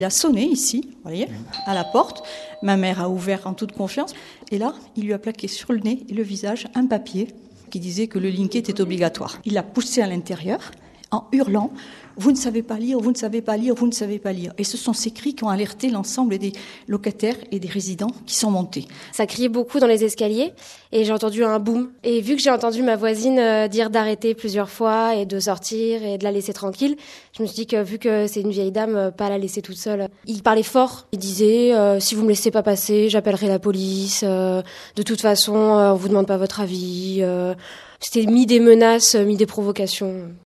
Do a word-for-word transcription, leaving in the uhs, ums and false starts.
Il a sonné ici, vous voyez, à la porte. Ma mère a ouvert en toute confiance. Et là, il lui a plaqué sur le nez et le visage un papier qui disait que le linké était obligatoire. Il l'a poussé à l'intérieur en hurlant « Vous ne savez pas lire, vous ne savez pas lire, vous ne savez pas lire ». Et ce sont ces cris qui ont alerté l'ensemble des locataires et des résidents qui sont montés. Ça criait beaucoup dans les escaliers et j'ai entendu un boum. Et vu que j'ai entendu ma voisine dire d'arrêter plusieurs fois et de sortir et de la laisser tranquille, je me suis dit que vu que c'est une vieille dame, pas la laisser toute seule. Il parlait fort. Il disait euh, « Si vous me laissez pas passer, j'appellerai la police. Euh, de toute façon, euh, on vous demande pas votre avis. Euh, ». C'était mis des menaces, mis des provocations.